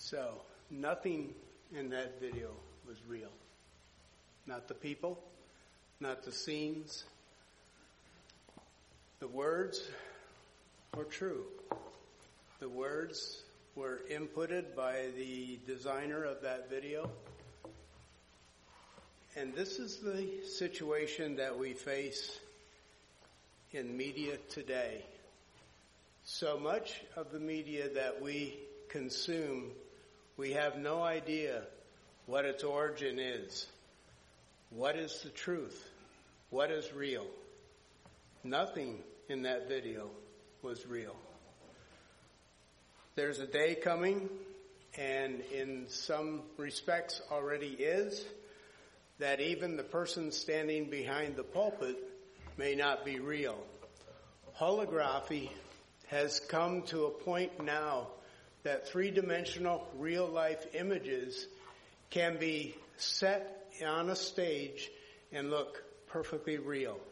So, nothing in that video was real. Not the people, not the scenes. The words were true. The words were inputted by the designer of that video. And this is the situation that we face in media today. So much of the media that we consume, we have no idea what its origin is. What is the truth? What is real? Nothing in that video was real. There's a day coming, and in some respects already is, that even the person standing behind the pulpit may not be real. Holography has come to a point now that three-dimensional real-life images can be set on a stage and look perfectly real.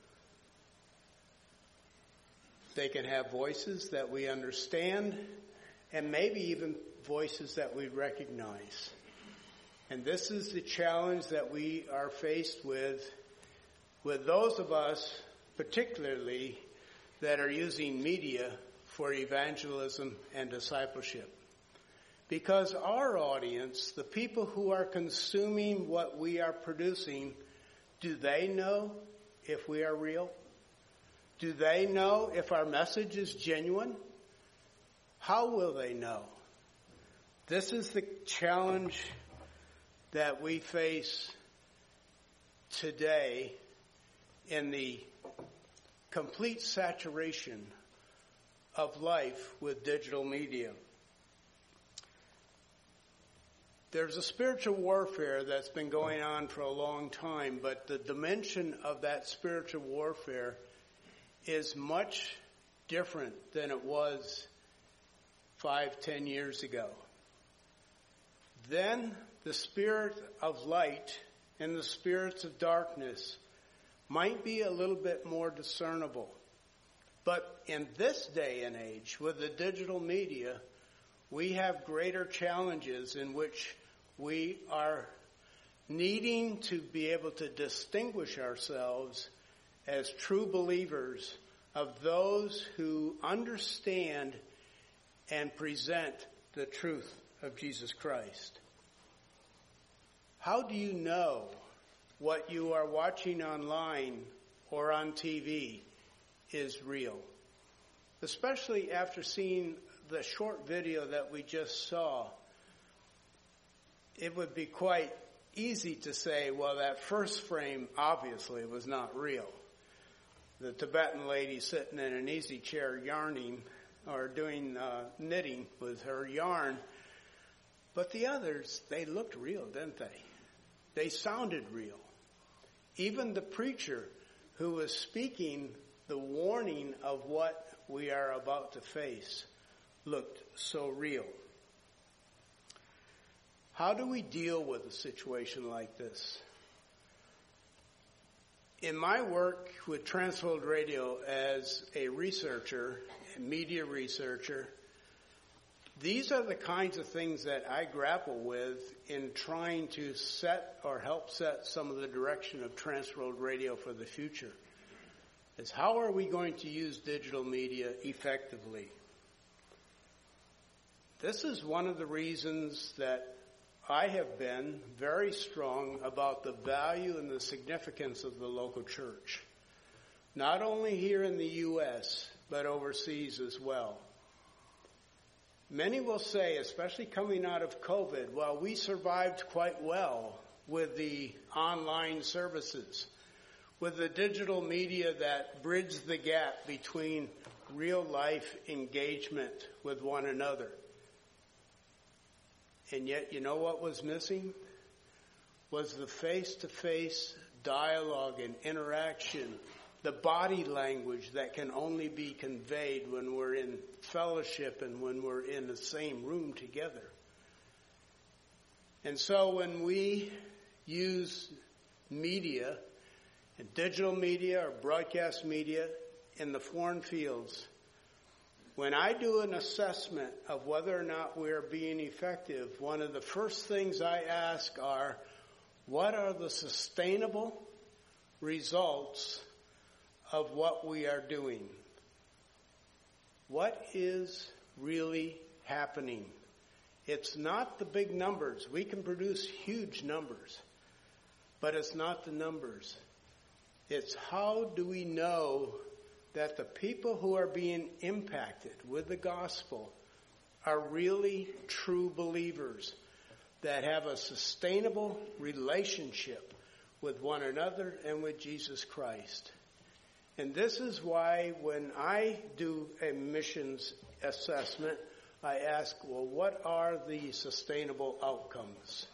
They can have voices that we understand and maybe even voices that we recognize. And this is the challenge that we are faced with those of us particularly that are using media for evangelism and discipleship. Because our audience, the people who are consuming what we are producing, do they know if we are real? Do they know if our message is genuine? How will they know? This is the challenge that we face today in the complete saturation of life with digital media. There's a spiritual warfare that's been going on for a long time, but the dimension of that spiritual warfare is much different than it was 5-10 years ago. Then the spirit of light and the spirits of darkness might be a little bit more discernible. But in this day and age, with the digital media, we have greater challenges in which we are needing to be able to distinguish ourselves as true believers of those who understand and present the truth of Jesus Christ. How do you know what you are watching online or on TV is real? Especially after seeing the short video that we just saw, it would be quite easy to say, well, that first frame obviously was not real. The Tibetan lady sitting in an easy chair yarning or doing knitting with her yarn. But the others, they looked real, didn't they? They sounded real. Even the preacher who was speaking the warning of what we are about to face looked so real. How do we deal with a situation like this? In my work with Transworld Radio as a researcher, a media researcher, these are the kinds of things that I grapple with in trying to set or help set some of the direction of Transworld Radio for the future. Is how are we going to use digital media effectively? This is one of the reasons that I have been very strong about the value and the significance of the local church. Not only here in the U.S., but overseas as well. Many will say, especially coming out of COVID, well, we survived quite well with the online services, with the digital media that bridged the gap between real life engagement with one another. And yet, you know what was missing? Was the face-to-face dialogue and interaction, the body language that can only be conveyed when we're in fellowship and when we're in the same room together. And so when we use media, and digital media or broadcast media in the foreign fields, When I do an assessment of whether or not we're being effective, one of the first things I ask are, what are the sustainable results of what we are doing? What is really happening? It's not the big numbers. We can produce huge numbers, but it's not the numbers. It's how do we know that the people who are being impacted with the gospel are really true believers that have a sustainable relationship with one another and with Jesus Christ. And this is why when I do a missions assessment, I ask, well, what are the sustainable outcomes?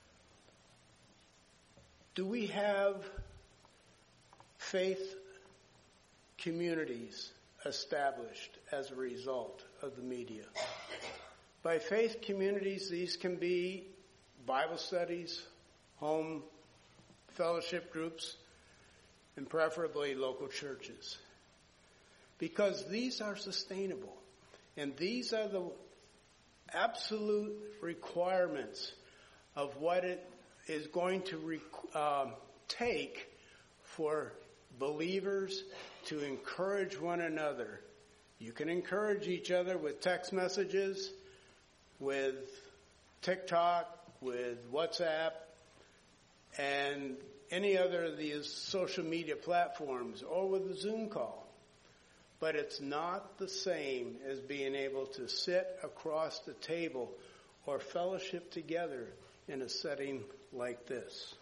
Do we have faith communities established as a result of the media? By faith communities, these can be Bible studies, home fellowship groups, and preferably local churches. Because these are sustainable. And these are the absolute requirements of what it is going to take for believers to encourage one another. You can encourage each other with text messages, with TikTok, with WhatsApp, and any other of these social media platforms, or with a Zoom call. But it's not the same as being able to sit across the table or fellowship together in a setting like this.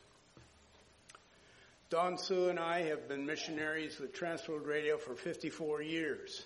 Don Sue and I have been missionaries with Transworld Radio for 54 years.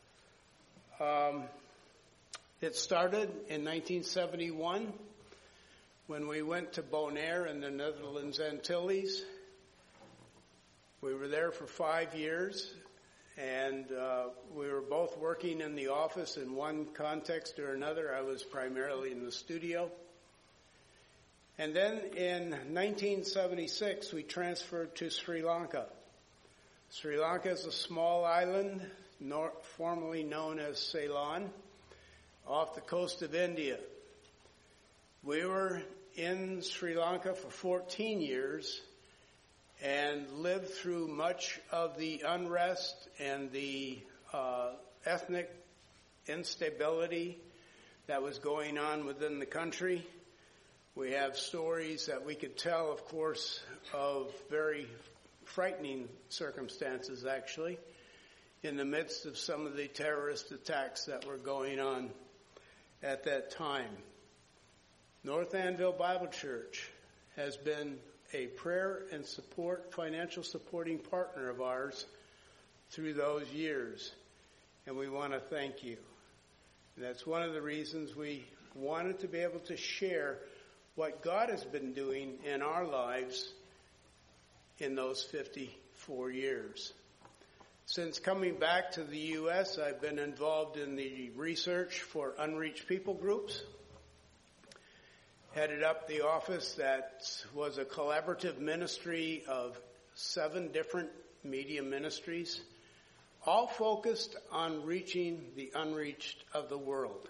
It started in 1971 when we went to Bonaire in the Netherlands Antilles. We were there for 5 years, and we were both working in the office in one context or another. I was primarily in the studio. And then in 1976, we transferred to Sri Lanka. Sri Lanka is a small island, formerly known as Ceylon, off the coast of India. We were in Sri Lanka for 14 years and lived through much of the unrest and the ethnic instability that was going on within the country. We have stories that we could tell, of course, of very frightening circumstances, actually, in the midst of some of the terrorist attacks that were going on at that time. North Anvil Bible Church has been a prayer and support, financial supporting partner of ours through those years, and we want to thank you. And that's one of the reasons we wanted to be able to share what God has been doing in our lives in those 54 years. Since coming back to the U.S., I've been involved in the research for unreached people groups, headed up the office that was a collaborative ministry of 7 different media ministries, all focused on reaching the unreached of the world.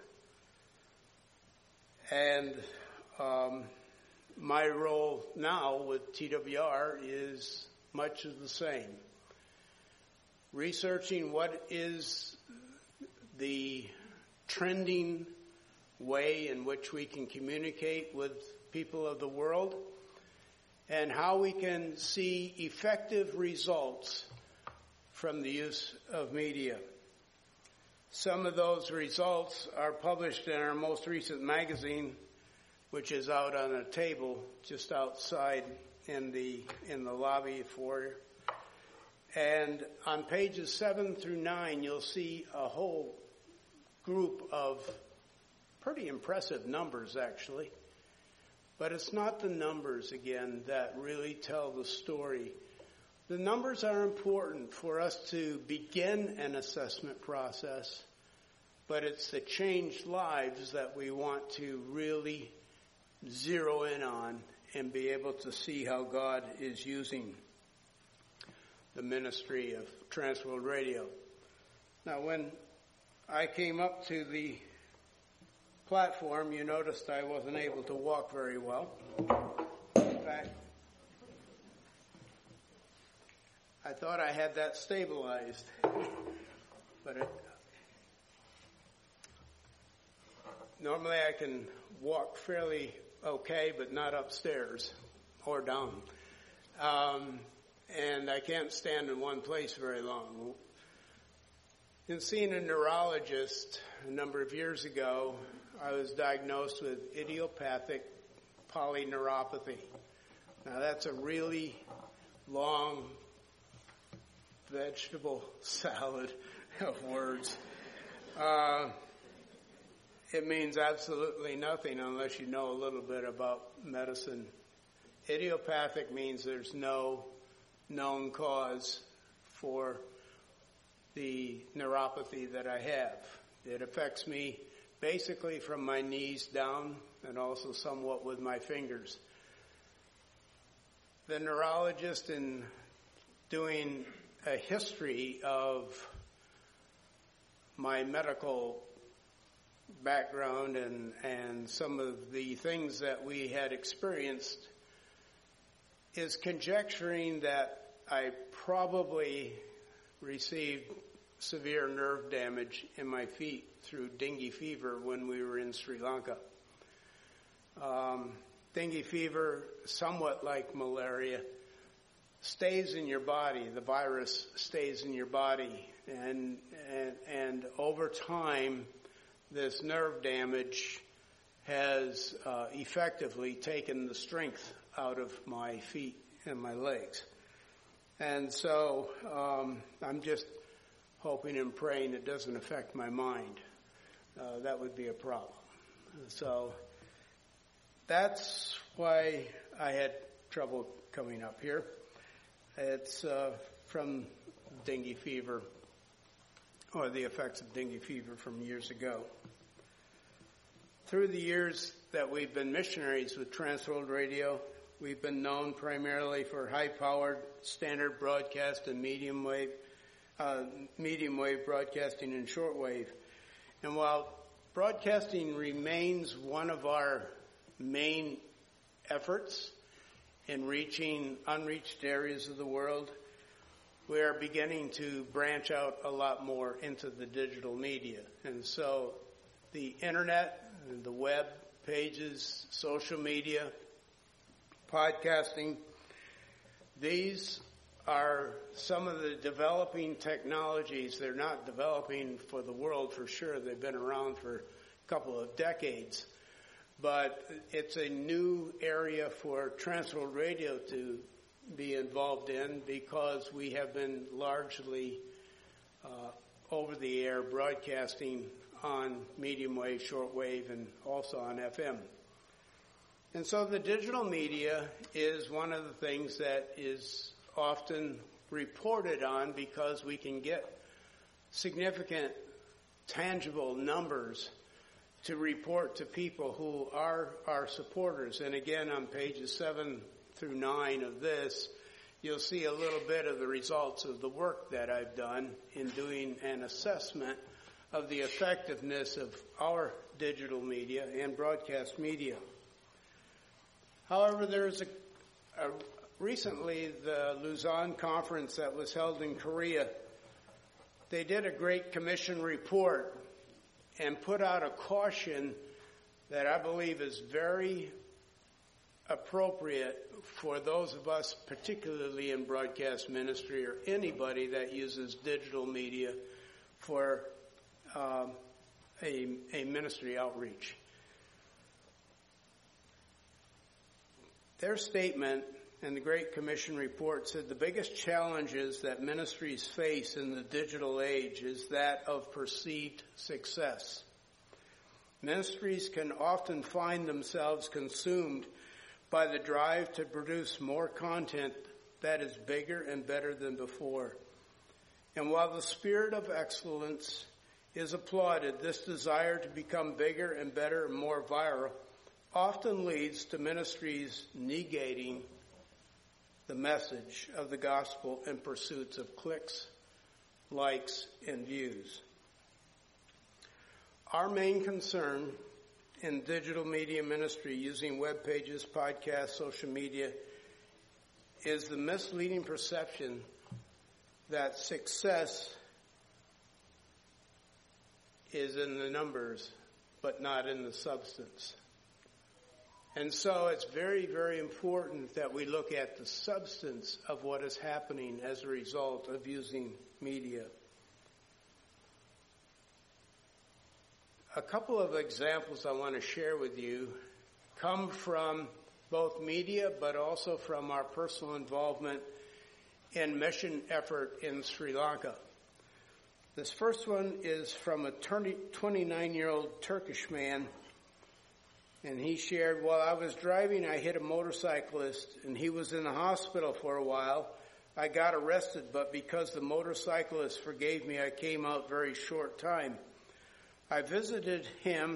And my role now with TWR is much of the same. Researching what is the trending way in which we can communicate with people of the world and how we can see effective results from the use of media. Some of those results are published in our most recent magazine, which is out on a table just outside in the lobby foyer. And on pages 7 through 9, you'll see a whole group of pretty impressive numbers, actually. But it's not the numbers, again, that really tell the story. The numbers are important for us to begin an assessment process, but it's the changed lives that we want to really zero in on and be able to see how God is using the ministry of Transworld Radio. Now, when I came up to the platform, you noticed I wasn't able to walk very well. In fact, I thought I had that stabilized, but normally I can walk fairly okay, but not upstairs or down. And I can't stand in one place very long. In seeing a neurologist a number of years ago, I was diagnosed with idiopathic polyneuropathy. Now that's a really long vegetable salad of words. It means absolutely nothing unless you know a little bit about medicine. Idiopathic means there's no known cause for the neuropathy that I have. It affects me basically from my knees down and also somewhat with my fingers. The neurologist, in doing a history of my medical background and some of the things that we had experienced, is conjecturing that I probably received severe nerve damage in my feet through dengue fever when we were in Sri Lanka. Dengue fever, somewhat like malaria, stays in your body. The virus stays in your body, and over time, this nerve damage has effectively taken the strength out of my feet and my legs. And so I'm just hoping and praying it doesn't affect my mind. That would be a problem. So that's why I had trouble coming up here. It's from dengue fever, or the effects of dengue fever from years ago. Through the years that we've been missionaries with Transworld Radio, we've been known primarily for high-powered standard broadcast and medium wave broadcasting and shortwave. And while broadcasting remains one of our main efforts in reaching unreached areas of the world, we are beginning to branch out a lot more into the digital media. And so the internet, the web pages, social media, podcasting, these are some of the developing technologies. They're not developing for the world for sure. They've been around for a couple of decades. But it's a new area for Transworld Radio to be involved in because we have been largely over-the-air broadcasting on medium wave, short wave, and also on FM. And so the digital media is one of the things that is often reported on because we can get significant, tangible numbers to report to people who are our supporters. And again, on pages 7 through 9 of this, you'll see a little bit of the results of the work that I've done in doing an assessment of the effectiveness of our digital media and broadcast media. However, there's recently the Luzon conference that was held in Korea. They did a Great Commission report and put out a caution that I believe is very appropriate for those of us, particularly in broadcast ministry or anybody that uses digital media for a ministry outreach. Their statement in the Great Commission report said the biggest challenges that ministries face in the digital age is that of perceived success. Ministries can often find themselves consumed by the drive to produce more content that is bigger and better than before. And while the spirit of excellence is applauded, this desire to become bigger and better and more viral often leads to ministries negating the message of the gospel in pursuits of clicks, likes, and views. Our main concern in digital media ministry using web pages, podcasts, social media is the misleading perception that success is in the numbers, but not in the substance. And so it's very, very important that we look at the substance of what is happening as a result of using media. A couple of examples I want to share with you come from both media, but also from our personal involvement in mission effort in Sri Lanka. This first one is from a 29-year-old Turkish man, and he shared, while I was driving, I hit a motorcyclist, and he was in the hospital for a while. I got arrested, but because the motorcyclist forgave me, I came out very short time. I visited him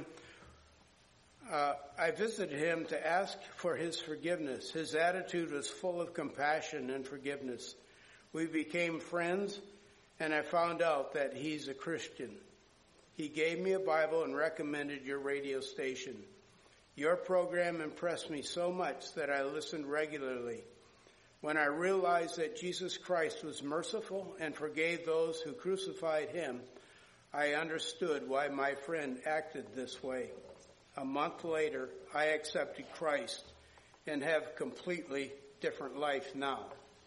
to ask for his forgiveness. His attitude was full of compassion and forgiveness. We became friends, and I found out that he's a Christian. He gave me a Bible and recommended your radio station. Your program impressed me so much that I listened regularly. When I realized that Jesus Christ was merciful and forgave those who crucified him, I understood why my friend acted this way. A month later, I accepted Christ and have completely different life now.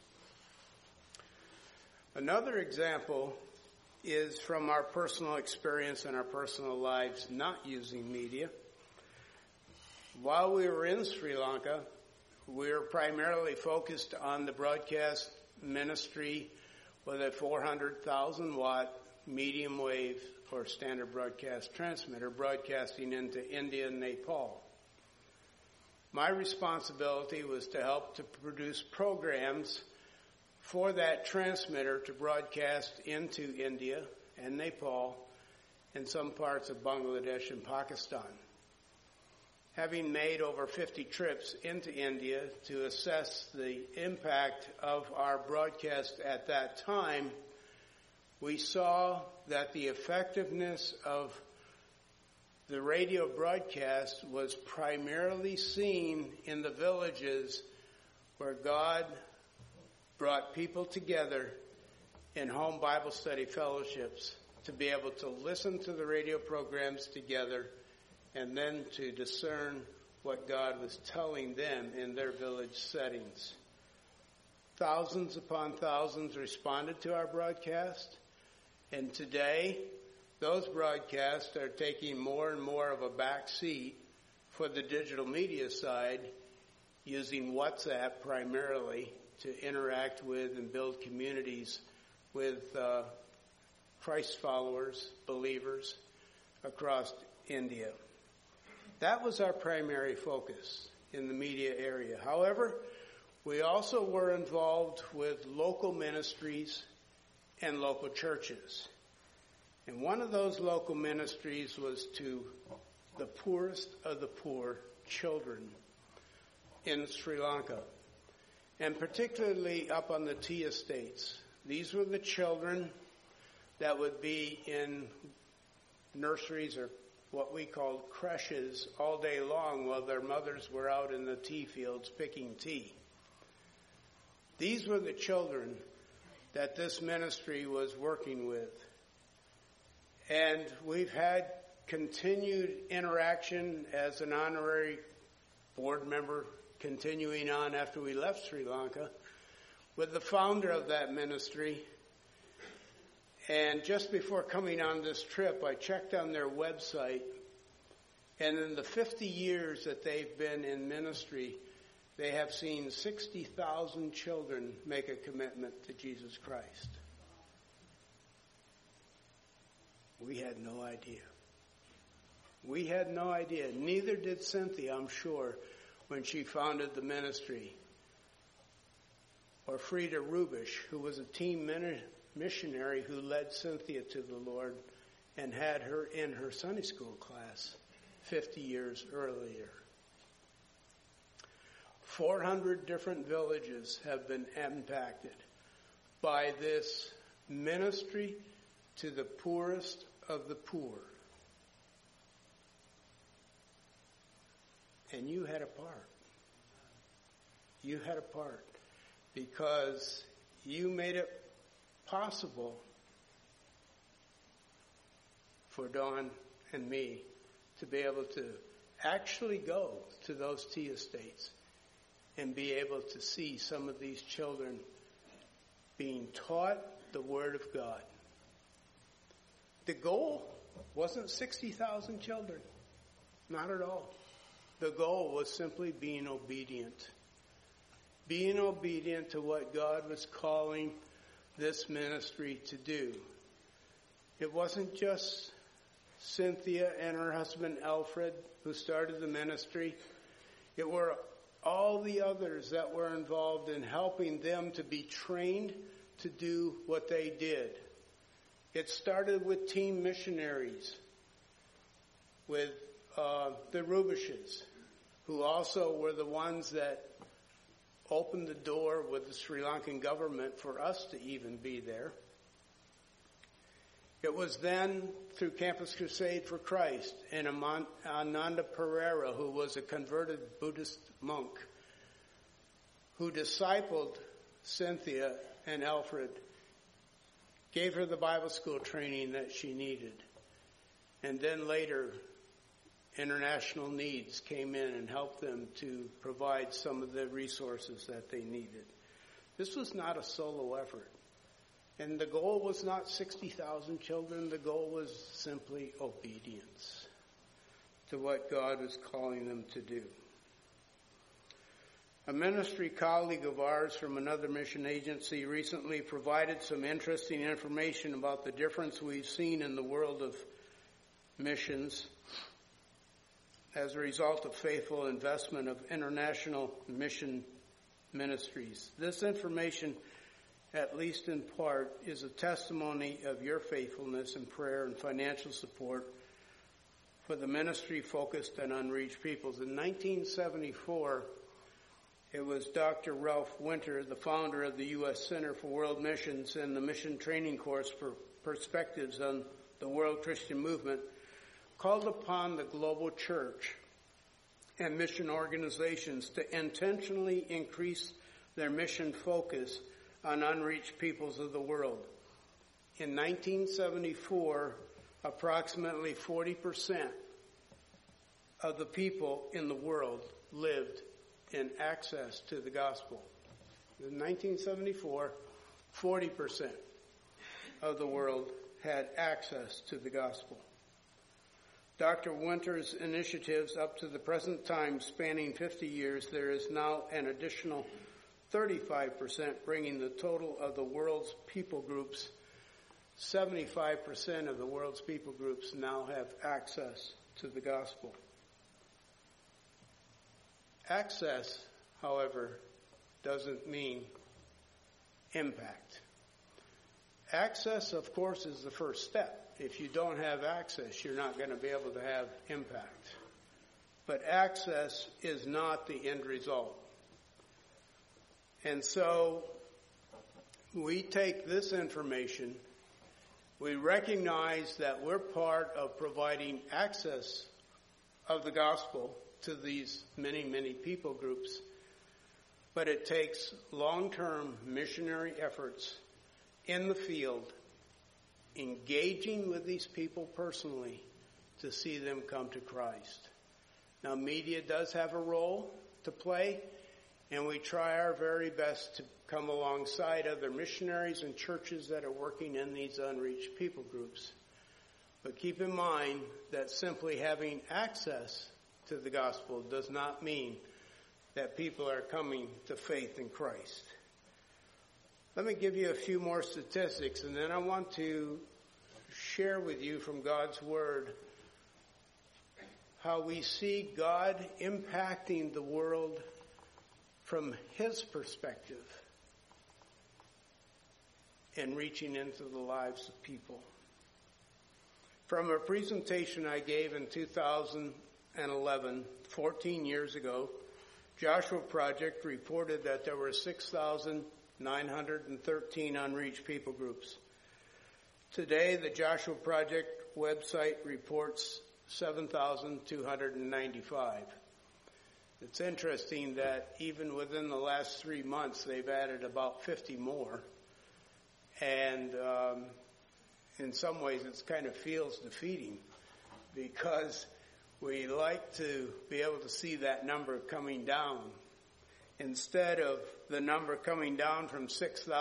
Another example is from our personal experience and our personal lives not using media. While we were in Sri Lanka, we were primarily focused on the broadcast ministry with a 400,000 watt medium wave or standard broadcast transmitter broadcasting into India and Nepal. My responsibility was to help to produce programs for that transmitter to broadcast into India and Nepal and some parts of Bangladesh and Pakistan. Having made over 50 trips into India to assess the impact of our broadcast at that time, we saw that the effectiveness of the radio broadcast was primarily seen in the villages where God brought people together in home Bible study fellowships to be able to listen to the radio programs together and then to discern what God was telling them in their village settings. Thousands upon thousands responded to our broadcast. And today, those broadcasts are taking more and more of a back seat for the digital media side, using WhatsApp primarily to interact with and build communities with Christ followers, believers across India. That was our primary focus in the media area. However, we also were involved with local ministries and local churches. And one of those local ministries was to the poorest of the poor children in Sri Lanka, and particularly up on the tea estates. These were the children that would be in nurseries or what we called creches all day long while their mothers were out in the tea fields picking tea. These were the children that this ministry was working with. And we've had continued interaction as an honorary board member, continuing on after we left Sri Lanka, with the founder of that ministry. And just before coming on this trip, I checked on their website, and in the 50 years that they've been in ministry, they have seen 60,000 children make a commitment to Jesus Christ. We had no idea. We had no idea. Neither did Cynthia, I'm sure, when she founded the ministry. Or Frida Rubish, who was a team missionary who led Cynthia to the Lord and had her in her Sunday school class 50 years earlier. 400 different villages have been impacted by this ministry to the poorest of the poor. And you had a part. You had a part because you made it possible for Dawn and me to be able to actually go to those tea estates and be able to see some of these children being taught the Word of God. The goal wasn't 60,000 children. Not at all. The goal was simply being obedient. Being obedient to what God was calling this ministry to do. It wasn't just Cynthia and her husband Alfred who started the ministry. It were all the others that were involved in helping them to be trained to do what they did. It started with team missionaries, with the Rubishes, who also were the ones that opened the door with the Sri Lankan government for us to even be there. It was then through Campus Crusade for Christ and Ananda Pereira, who was a converted Buddhist monk, who discipled Cynthia and Alfred, gave her the Bible school training that she needed. And then later, International Needs came in and helped them to provide some of the resources that they needed. This was not a solo effort. And the goal was not 60,000 children. The goal was simply obedience to what God was calling them to do. A ministry colleague of ours from another mission agency recently provided some interesting information about the difference we've seen in the world of missions as a result of faithful investment of international mission ministries. This information, at least in part, is a testimony of your faithfulness in prayer and financial support for the ministry focused on unreached peoples. In 1974, it was Dr. Ralph Winter, the founder of the U.S. Center for World Missions and the Mission Training Course for Perspectives on the World Christian Movement, called upon the global church and mission organizations to intentionally increase their mission focus on unreached peoples of the world. In 1974, approximately 40% of the people in the world lived in access to the gospel. In 1974, 40% of the world had access to the gospel. Dr. Winter's initiatives up to the present time, spanning 50 years, there is now an additional 35%, bringing the total of the world's people groups. 75% of the world's people groups now have access to the gospel. Access, however, doesn't mean impact. Access, of course, is the first step. If you don't have access, you're not going to be able to have impact. But access is not the end result. And so we take this information, we recognize that we're part of providing access of the gospel to these many, many people groups, but it takes long-term missionary efforts in the field, engaging with these people personally to see them come to Christ. Now, media does have a role to play, and we try our very best to come alongside other missionaries and churches that are working in these unreached people groups. But keep in mind that simply having access to the gospel does not mean that people are coming to faith in Christ. Let me give you a few more statistics, and then I want to share with you from God's Word how we see God impacting the world from His perspective and reaching into the lives of people. From a presentation I gave in 2011, 14 years ago, Joshua Project reported that there were 6,913 unreached people groups. Today, the Joshua Project website reports 7,295. It's interesting that even within the last 3 months, they've added about 50 more. And in some ways, it kind of feels defeating because we like to be able to see that number coming down. Instead of the number coming down from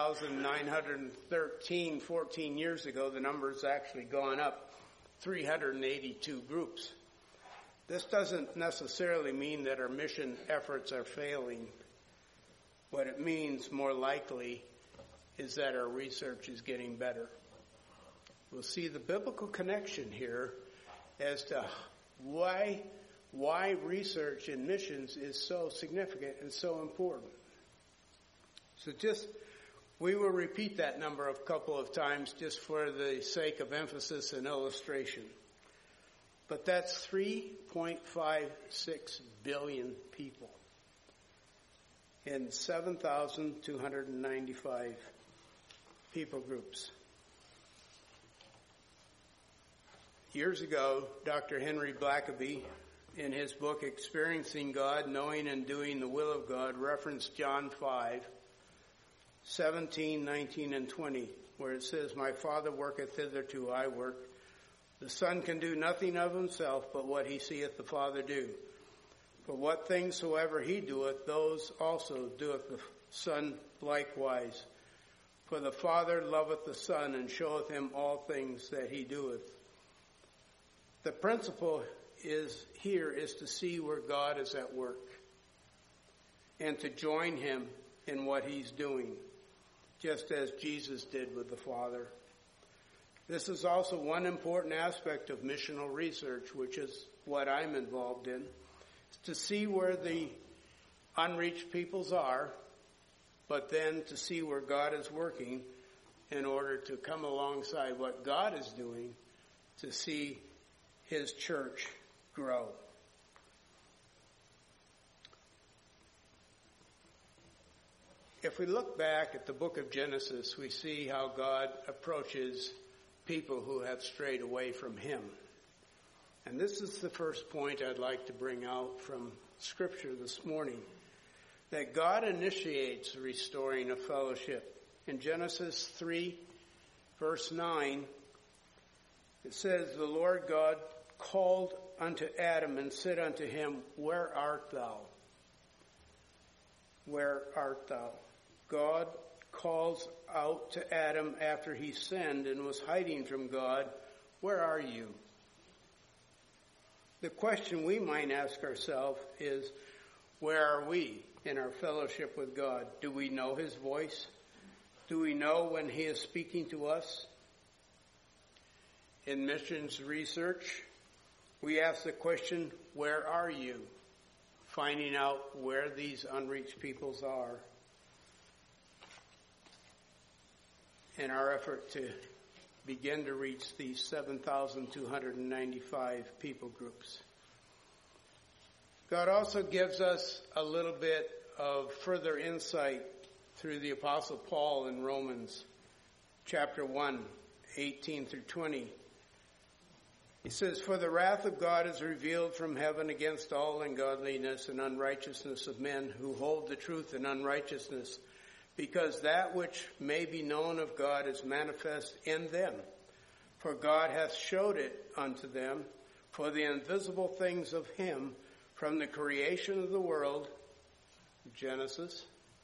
6,913 14 years ago, the number's actually gone up 382 groups. This doesn't necessarily mean that our mission efforts are failing. What it means, more likely, is that our research is getting better. We'll see the biblical connection here as to why research in missions is so significant and so important. So we will repeat that number a couple of times just for the sake of emphasis and illustration. But that's 3.56 billion people in 7,295 people groups. Years ago, Dr. Henry Blackaby, in his book Experiencing God, Knowing and Doing the Will of God, referenced John 5:17, 19, and 20, where it says, "My Father worketh, hitherto I work. The Son can do nothing of himself, but what he seeth the Father do. For what things soever he doeth, those also doeth the Son likewise. For the Father loveth the Son, and showeth him all things that he doeth." The principle is to see where God is at work and to join him in what he's doing, just as Jesus did with the Father. This is also one important aspect of missional research, which is what I'm involved in, to see where the unreached peoples are, but then to see where God is working in order to come alongside what God is doing to see his church grow. If we look back at the book of Genesis, we see how God approaches people who have strayed away from him. And this is the first point I'd like to bring out from Scripture this morning, that God initiates the restoring of fellowship. In Genesis 3, verse 9, it says, "The Lord God called unto Adam and said unto him, Where art thou? Where art thou?" God calls out to Adam after he sinned and was hiding from God, "Where are you?" The question we might ask ourselves is, where are we in our fellowship with God? Do we know his voice? Do we know when he is speaking to us? In missions research, we ask the question, where are you? Finding out where these unreached peoples are in our effort to begin to reach these 7,295 people groups. God also gives us a little bit of further insight through the Apostle Paul in Romans chapter 1, 18 through 20. He says, "For the wrath of God is revealed from heaven against all ungodliness and unrighteousness of men who hold the truth in unrighteousness, because that which may be known of God is manifest in them. For God hath showed it unto them, for the invisible things of him from the creation of the world," Genesis,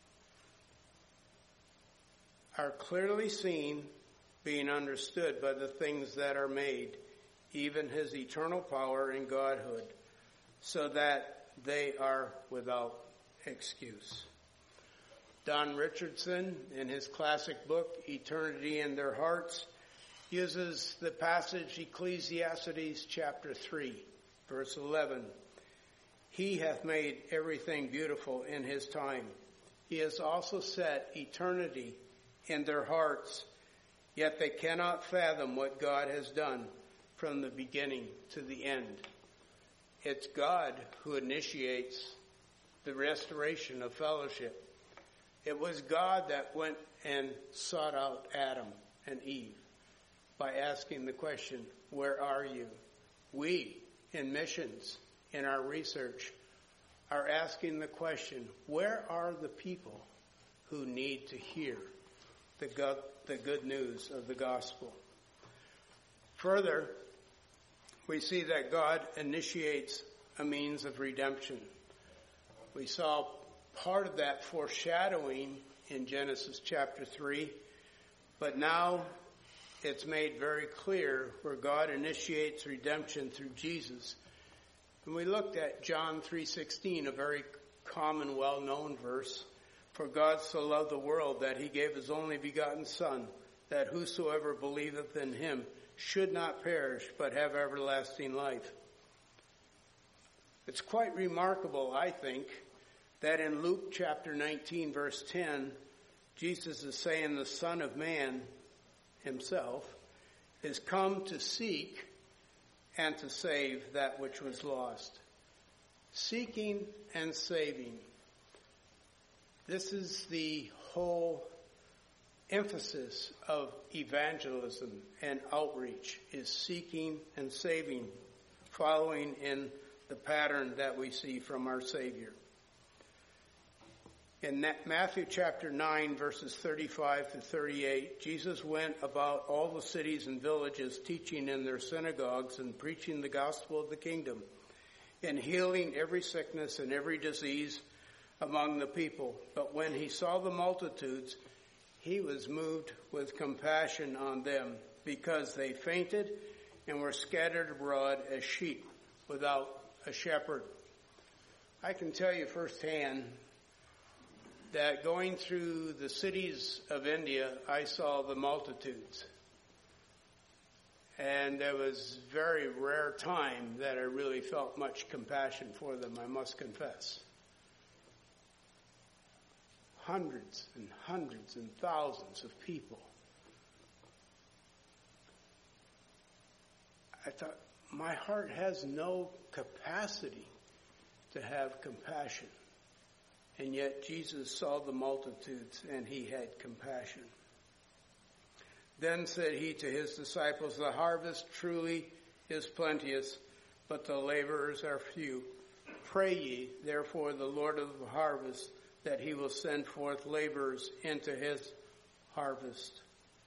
"are clearly seen, being understood by the things that are made, even his eternal power and Godhood, so that they are without excuse." Don Richardson, in his classic book, Eternity in Their Hearts, uses the passage Ecclesiastes chapter 3, verse 11. "He hath made everything beautiful in his time. He has also set eternity in their hearts, yet they cannot fathom what God has done from the beginning to the end." It's God who initiates the restoration of fellowship. It was God that went and sought out Adam and Eve by asking the question, "Where are you?" We, in missions, in our research, are asking the question, where are the people who need to hear the good news of the gospel? Further, we see that God initiates a means of redemption. We saw part of that foreshadowing in Genesis chapter 3, but now it's made very clear where God initiates redemption through Jesus. And we looked at John 3:16, a very common, well-known verse. For God so loved the world that he gave his only begotten Son, that whosoever believeth in him should not perish, but have everlasting life. It's quite remarkable, I think, that in Luke chapter 19, verse 10, Jesus is saying the Son of Man himself is come to seek and to save that which was lost. Seeking and saving. This is the whole emphasis of evangelism and outreach, is seeking and saving, following in the pattern that we see from our Savior. In Matthew chapter 9, verses 35 to 38, Jesus went about all the cities and villages, teaching in their synagogues and preaching the gospel of the kingdom, and healing every sickness and every disease among the people. But when he saw the multitudes, he was moved with compassion on them, because they fainted and were scattered abroad as sheep without a shepherd. I can tell you firsthand that going through the cities of India, I saw the multitudes. And there was a very rare time that I really felt much compassion for them, I must confess. Hundreds and hundreds and thousands of people. I thought, my heart has no capacity to have compassion. And yet Jesus saw the multitudes and he had compassion. Then said he to his disciples, the harvest truly is plenteous, but the laborers are few. Pray ye, therefore, the Lord of the harvest, that he will send forth laborers into his harvest.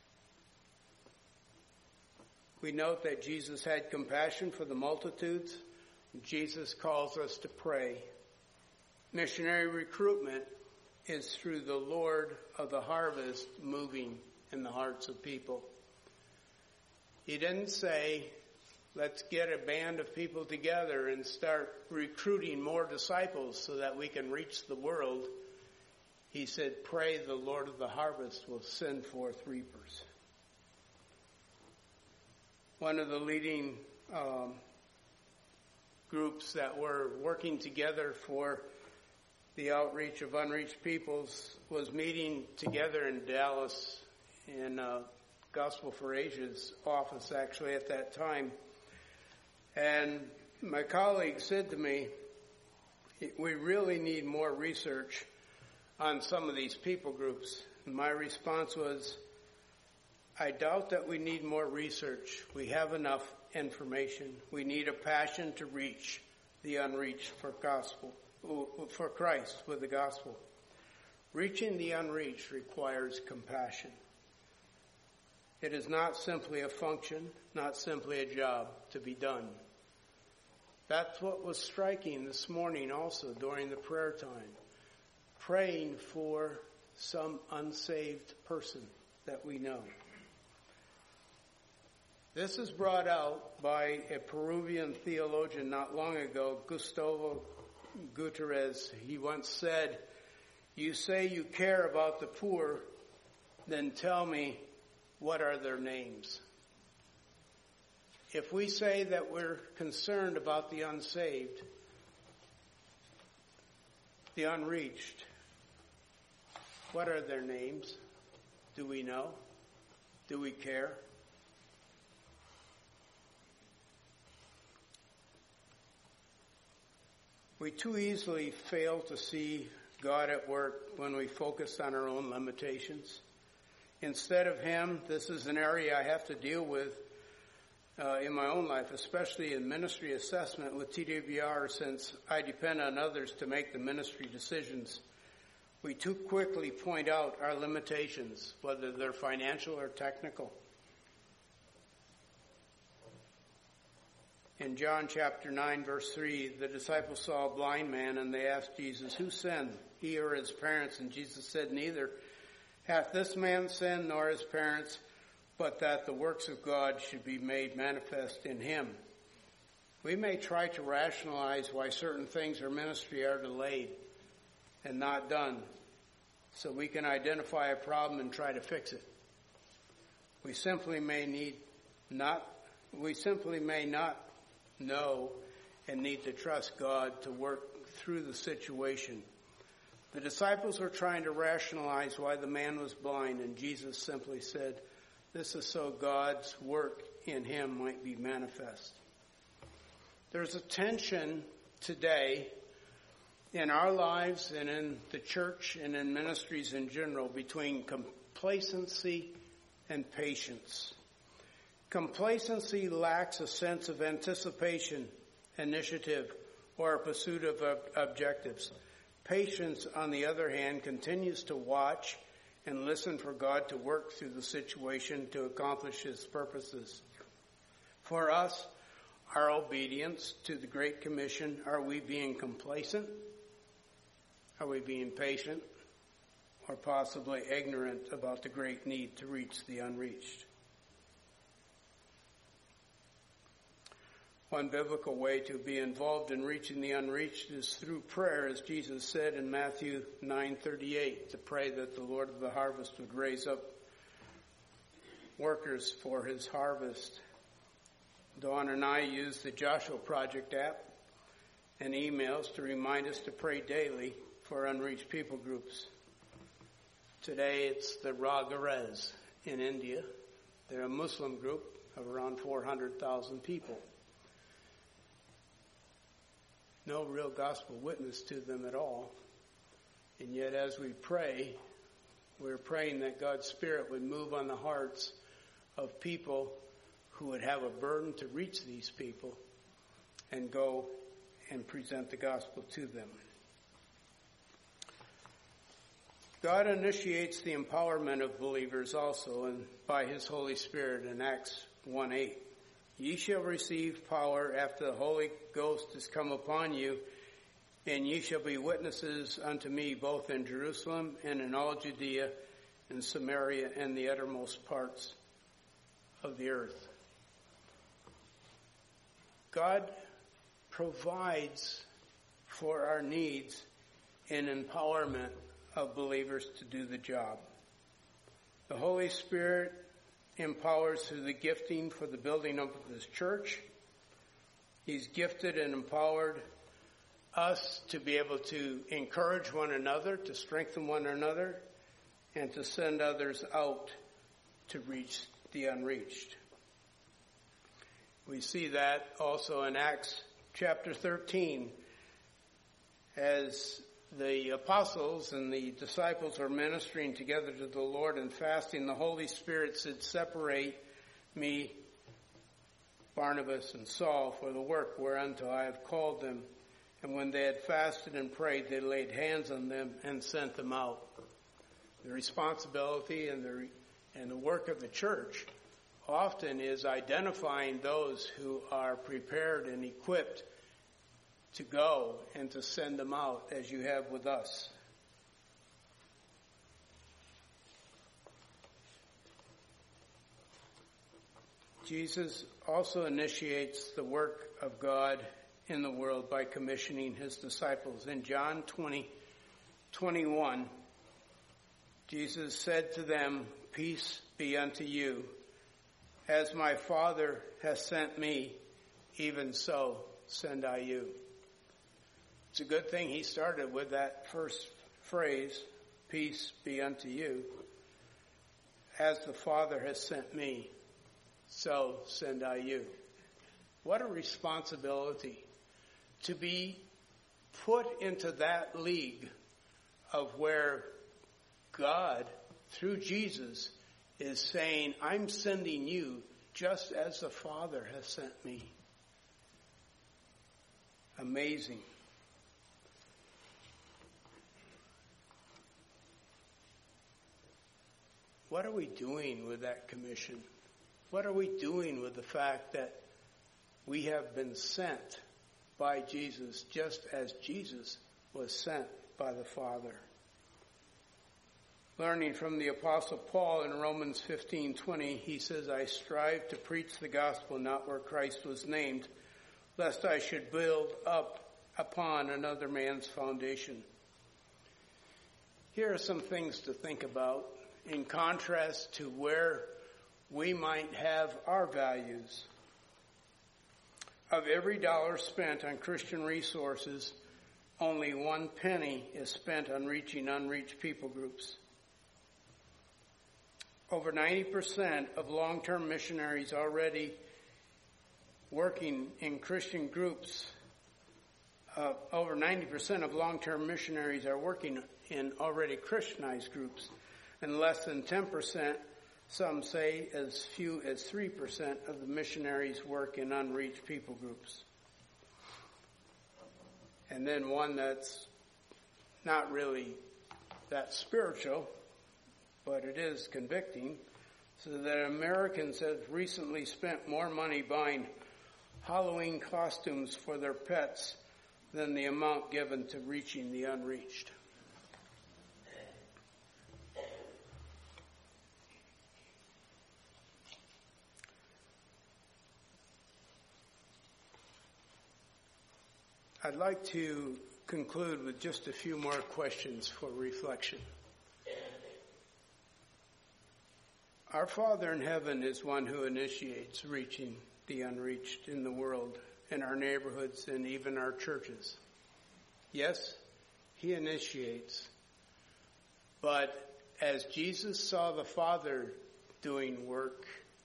We note that Jesus had compassion for the multitudes. Jesus calls us to pray. Missionary recruitment is through the Lord of the harvest moving in the hearts of people. He didn't say, let's get a band of people together and start recruiting more disciples so that we can reach the world. He said, pray the Lord of the harvest will send forth reapers. One of the leading groups that were working together for the outreach of unreached peoples was meeting together in Dallas in Gospel for Asia's office, actually, at that time. And my colleague said to me, we really need more research on some of these people groups. And my response was, I doubt that we need more research. We have enough information. We need a passion to reach the unreached for Christ with the gospel. Reaching the unreached requires compassion. It is not simply a function, not simply a job to be done. That's what was striking this morning also during the prayer time. Praying for some unsaved person that we know. This is brought out by a Peruvian theologian not long ago, Gustavo Gutierrez. He once said, you say you care about the poor, then tell me, what are their names? If we say that we're concerned about the unsaved, the unreached, what are their names? Do we know? Do we care? We too easily fail to see God at work when we focus on our own limitations. Instead of Him, this is an area I have to deal with in my own life, especially in ministry assessment with TWR, since I depend on others to make the ministry decisions. We too quickly point out our limitations, whether they're financial or technical. In John chapter 9, verse 3, the disciples saw a blind man, and they asked Jesus, "Who sinned, he or his parents?" And Jesus said, "Neither hath this man sinned nor his parents, but that the works of God should be made manifest in him." We may try to rationalize why certain things in ministry are delayed and not done, so we can identify a problem and try to fix it. We simply may not know and need to trust God to work through the situation. The disciples were trying to rationalize why the man was blind, and Jesus simply said, "This is so God's work in him might be manifest." There's a tension today in our lives and in the church and in ministries in general between complacency and patience. Complacency lacks a sense of anticipation, initiative, or a pursuit of objectives. Patience, on the other hand, continues to watch and listen for God to work through the situation to accomplish his purposes. For us, our obedience to the Great Commission, are we being complacent? Are we being patient? Or possibly ignorant about the great need to reach the unreached? One biblical way to be involved in reaching the unreached is through prayer, as Jesus said in Matthew 9:38, to pray that the Lord of the harvest would raise up workers for his harvest. Dawn and I use the Joshua Project app and emails to remind us to pray daily for unreached people groups. Today it's the Ragarez in India. They're a Muslim group of around 400,000 people. No real gospel witness to them at all. And yet as we pray, we're praying that God's Spirit would move on the hearts of people who would have a burden to reach these people and go and present the gospel to them. God initiates the empowerment of believers also and by his Holy Spirit in Acts 1:8. "Ye shall receive power after the Holy Ghost is come upon you, and ye shall be witnesses unto me both in Jerusalem and in all Judea and Samaria and the uttermost parts of the earth." God provides for our needs and empowerment of believers to do the job. The Holy Spirit empowers through the gifting for the building of his church. He's gifted and empowered us to be able to encourage one another, to strengthen one another, and to send others out to reach the unreached. We see that also in Acts chapter 13, as the apostles and the disciples are ministering together to the Lord and fasting. The Holy Spirit said, "Separate me, Barnabas and Saul, for the work whereunto I have called them." And when they had fasted and prayed, they laid hands on them and sent them out. The responsibility and the work of the church often is identifying those who are prepared and equipped to go and to send them out, as you have with us. Jesus also initiates the work of God in the world by commissioning his disciples. In John 20:21, Jesus said to them, "Peace be unto you. As my Father has sent me, even so send I you." It's a good thing he started with that first phrase, "Peace be unto you. As the Father has sent me, so send I you." What a responsibility to be put into that league of where God, through Jesus, is saying, "I'm sending you just as the Father has sent me. Amazing. What are we doing with that commission? What are we doing with the fact that we have been sent by Jesus just as Jesus was sent by the Father? Learning from the Apostle Paul in Romans 15:20, he says, I strive to preach the gospel not where Christ was named, lest I should build up upon another man's foundation. Here are some things to think about in contrast to where we might have our values. Of every dollar spent on Christian resources, only 1 penny is spent on reaching unreached people groups. Over 90% of long-term missionaries already working in Christian groups, over 90% of long-term missionaries are working in already Christianized groups, and less than 10%, some say as few as 3% of the missionaries work in unreached people groups. And then one that's not really that spiritual, but it is convicting, so that Americans have recently spent more money buying Halloween costumes for their pets than the amount given to reaching the unreached. I'd like to conclude with just a few more questions for reflection. Our Father in heaven is one who initiates reaching the unreached in the world, in our neighborhoods, and even our churches. Yes, he initiates. But as Jesus saw the Father doing work,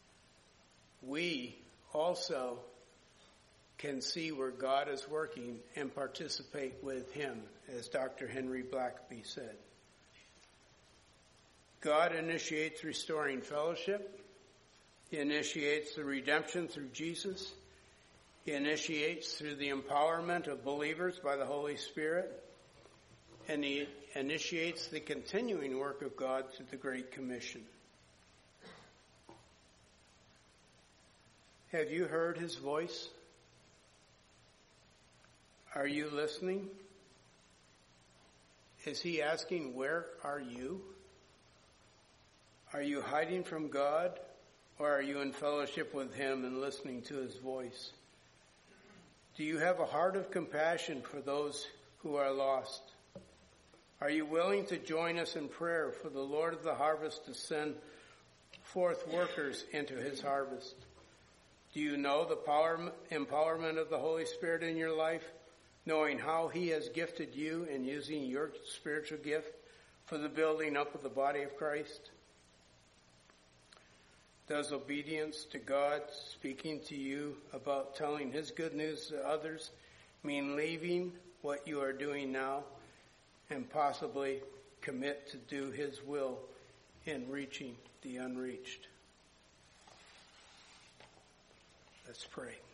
we also can see where God is working and participate with him, as Dr. Henry Blackaby said. God initiates restoring fellowship. He initiates the redemption through Jesus. He initiates through the empowerment of believers by the Holy Spirit. And he initiates the continuing work of God through the Great Commission. Have you heard his voice? Are you listening? Is he asking, where are you? Are you hiding from God, or are you in fellowship with him and listening to his voice? Do you have a heart of compassion for those who are lost? Are you willing to join us in prayer for the Lord of the harvest to send forth workers into his harvest? Do you know the empowerment of the Holy Spirit in your life, knowing how he has gifted you and using your spiritual gift for the building up of the body of Christ? Does obedience to God, speaking to you about telling his good news to others, mean leaving what you are doing now and possibly commit to do his will in reaching the unreached? Let's pray.